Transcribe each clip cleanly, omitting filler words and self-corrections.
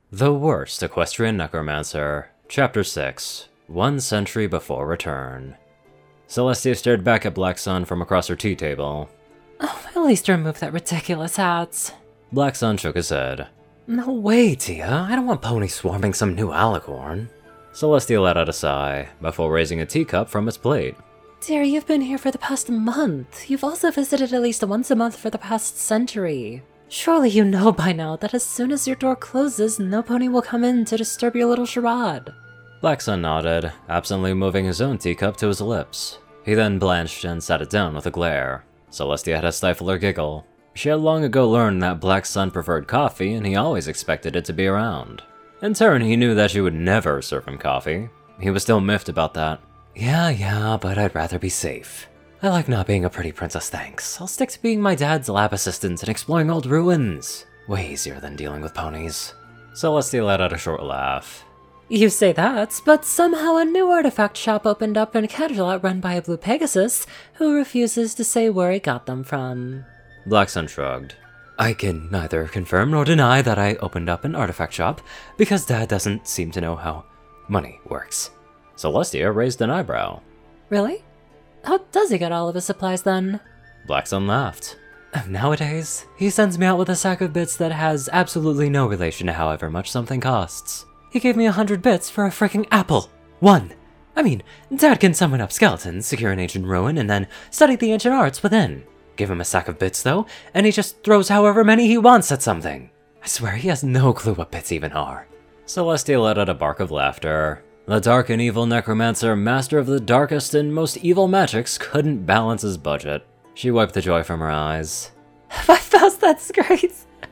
The Worst Equestrian Necromancer, Chapter 6, 1 Century Before Return. Celestia stared back at Black Sun from across her tea table. Oh, at least remove that ridiculous hat. Black Sun shook his head. No way, Tia. I don't want Pony swarming some new alicorn. Celestia let out a sigh, before raising a teacup from its plate. Dear, you've been here for the past month. You've also visited at least once a month for the past century. Surely you know by now that as soon as your door closes, no pony will come in to disturb your little charade. Black Sun nodded, absently moving his own teacup to his lips. He then blanched and sat it down with a glare. Celestia had to stifle her giggle. She had long ago learned that Black Sun preferred coffee, and he always expected it to be around. In turn, he knew that she would never serve him coffee. He was still miffed about that. Yeah, but I'd rather be safe. I like not being a pretty princess, thanks. I'll stick to being my dad's lab assistant and exploring old ruins. Way easier than dealing with ponies. Celestia let out a short laugh. You say that, but somehow a new artifact shop opened up in Camelot run by a blue Pegasus, who refuses to say where he got them from. Black Sun shrugged. I can neither confirm nor deny that I opened up an artifact shop, because Dad doesn't seem to know how money works. Celestia raised an eyebrow. Really? How does he get all of his supplies then? Black Sun laughed. Nowadays, he sends me out with a sack of bits that has absolutely no relation to however much something costs. He gave me 100 bits for a freaking apple. One! I mean, Dad can summon up skeletons, secure an ancient ruin, and then study the ancient arts within. Give him a sack of bits, though, and he just throws however many he wants at something. I swear he has no clue what bits even are. Celestia let out a bark of laughter. The dark and evil necromancer, master of the darkest and most evil magics, couldn't balance his budget. She wiped the joy from her eyes. 5,000, that's great.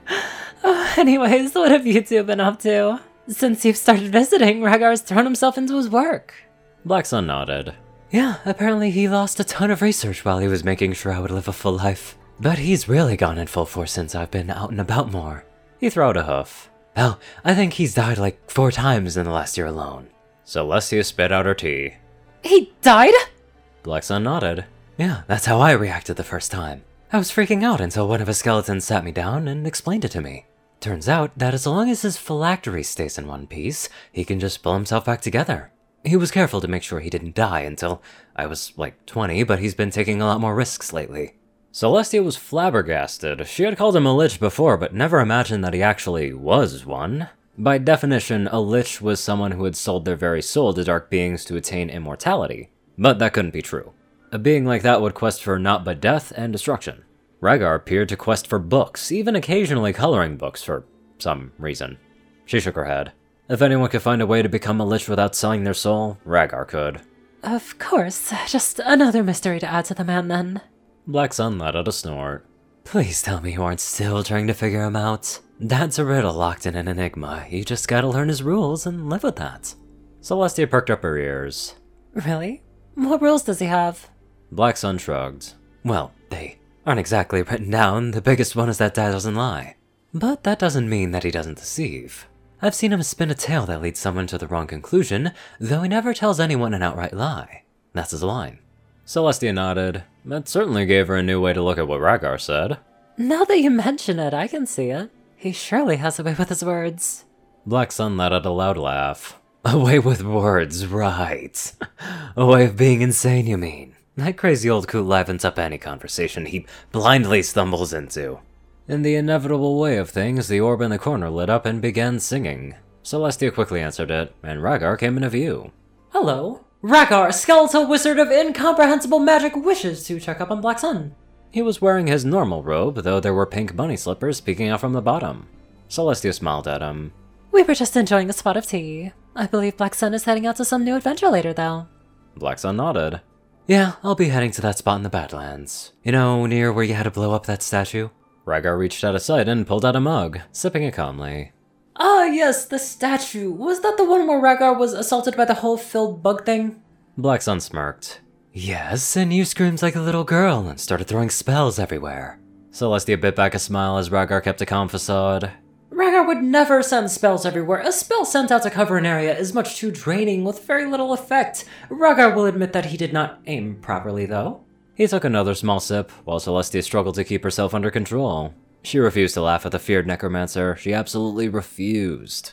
Anyways, what have you two been up to? Since you've started visiting, Rhaegar's thrown himself into his work. Black Sun nodded. Yeah, apparently he lost a ton of research while he was making sure I would live a full life. But he's really gone in full force since I've been out and about more. He throwed a hoof. Hell, I think he's died like 4 times in the last year alone. Celestia spit out her tea. He died? Black Sun nodded. Yeah, that's how I reacted the first time. I was freaking out until one of his skeletons sat me down and explained it to me. Turns out that as long as his phylactery stays in one piece, he can just pull himself back together. He was careful to make sure he didn't die until I was like 20, but he's been taking a lot more risks lately. Celestia was flabbergasted. She had called him a lich before, but never imagined that he actually was one. By definition, a lich was someone who had sold their very soul to dark beings to attain immortality. But that couldn't be true. A being like that would quest for naught but death and destruction. Rhaegar appeared to quest for books, even occasionally coloring books for some reason. She shook her head. If anyone could find a way to become a lich without selling their soul, Rhaegar could. Of course, just another mystery to add to the man then. Black Sun let out a snort. Please tell me you aren't still trying to figure him out. That's a riddle locked in an enigma. You just gotta learn his rules and live with that. Celestia perked up her ears. Really? What rules does he have? Black Sun shrugged. Well, they aren't exactly written down. The biggest one is that Dad doesn't lie. But that doesn't mean that he doesn't deceive. I've seen him spin a tale that leads someone to the wrong conclusion, though he never tells anyone an outright lie. That's his line. Celestia nodded. That certainly gave her a new way to look at what Rhaegar said. Now that you mention it, I can see it. He surely has a way with his words. Black Sun let out a loud laugh. A way with words, right. A way of being insane, you mean? That crazy old coot livens up any conversation he blindly stumbles into. In the inevitable way of things, the orb in the corner lit up and began singing. Celestia quickly answered it, and Rhaegar came into view. Hello. Rhaegar, skeletal wizard of incomprehensible magic, wishes to check up on Black Sun. He was wearing his normal robe, though there were pink bunny slippers peeking out from the bottom. Celestia smiled at him. We were just enjoying a spot of tea. I believe Black Sun is heading out to some new adventure later, though. Black Sun nodded. Yeah, I'll be heading to that spot in the Badlands. You know, near where you had to blow up that statue? Rhaegar reached out of sight and pulled out a mug, sipping it calmly. Ah, yes, the statue. Was that the one where Rhaegar was assaulted by the hole-filled bug thing? Black Sun smirked. Yes, and you screamed like a little girl and started throwing spells everywhere. Celestia bit back a smile as Rhaegar kept a calm facade. Rhaegar would never send spells everywhere. A spell sent out to cover an area is much too draining with very little effect. Rhaegar will admit that he did not aim properly, though. He took another small sip, while Celestia struggled to keep herself under control. She refused to laugh at the feared necromancer. She absolutely refused.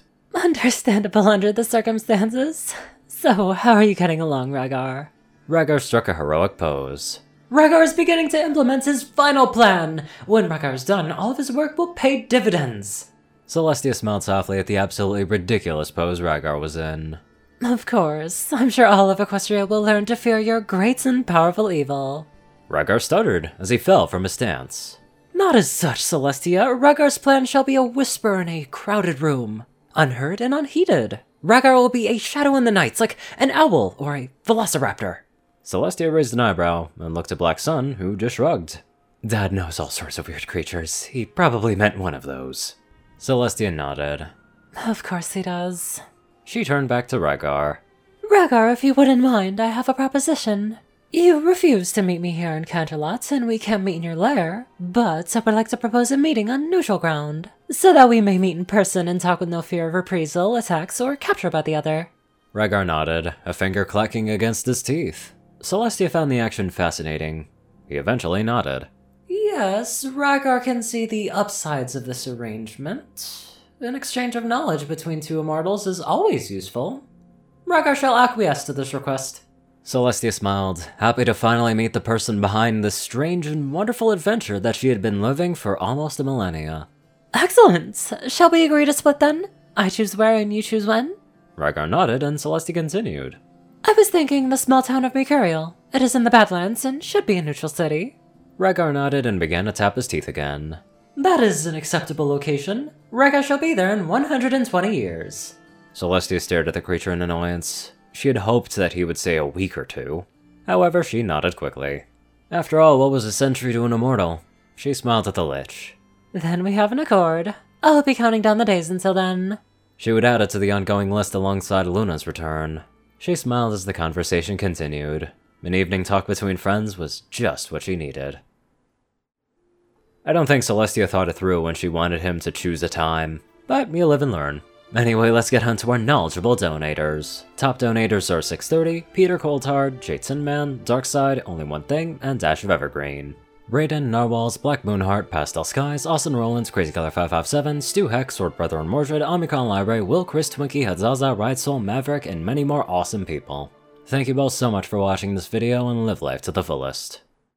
Understandable under the circumstances. So, how are you getting along, Rhaegar? Rhaegar struck a heroic pose. Rhaegar is beginning to implement his final plan. When Rhaegar is done, all of his work will pay dividends. Celestia smiled softly at the absolutely ridiculous pose Rhaegar was in. Of course. I'm sure all of Equestria will learn to fear your great and powerful evil. Rhaegar stuttered as he fell from his stance. Not as such, Celestia. Rhaegar's plan shall be a whisper in a crowded room. Unheard and unheeded. Rhaegar will be a shadow in the nights, like an owl or a velociraptor. Celestia raised an eyebrow and looked at Black Sun, who just shrugged. Dad knows all sorts of weird creatures. He probably meant one of those. Celestia nodded. Of course he does. She turned back to Rhaegar. Rhaegar, if you wouldn't mind, I have a proposition. You refused to meet me here in Canterlot, and we can't meet in your lair, but I would like to propose a meeting on neutral ground, so that we may meet in person and talk with no fear of reprisal, attacks, or capture by the other. Rhaegar nodded, a finger clacking against his teeth. Celestia found the action fascinating. He eventually nodded. Yes, Rhaegar can see the upsides of this arrangement. An exchange of knowledge between two immortals is always useful. Rhaegar shall acquiesce to this request. Celestia smiled, happy to finally meet the person behind this strange and wonderful adventure that she had been living for almost a millennia. Excellent! Shall we agree to split then? I choose where and you choose when? Rhaegar nodded and Celestia continued. I was thinking the small town of Mycurial. It is in the Badlands and should be a neutral city. Rhaegar nodded and began to tap his teeth again. That is an acceptable location. Rhaegar shall be there in 120 years. Celestia stared at the creature in annoyance. She had hoped that he would say a week or two. However, she nodded quickly. After all, what was a century to an immortal? She smiled at the Lich. Then we have an accord. I'll be counting down the days until then. She would add it to the ongoing list alongside Luna's return. She smiled as the conversation continued. An evening talk between friends was just what she needed. I don't think Celestia thought it through when she wanted him to choose a time, but you live and learn. Anyway, let's get on to our knowledgeable donators. Top donators are 630, Peter Coulthard, Jade Sinman, Darkside, Only One Thing, and Dash of Evergreen. Raiden, Narwhals, Black Moonheart, Pastel Skies, Austin Rollins, Crazy Color 557, Stu Heck, Sword Brother and Mordred, Omicron Library, Will, Chris, Twinkie, Hadzaza, Ride Soul, Maverick, and many more awesome people. Thank you both so much for watching this video and live life to the fullest.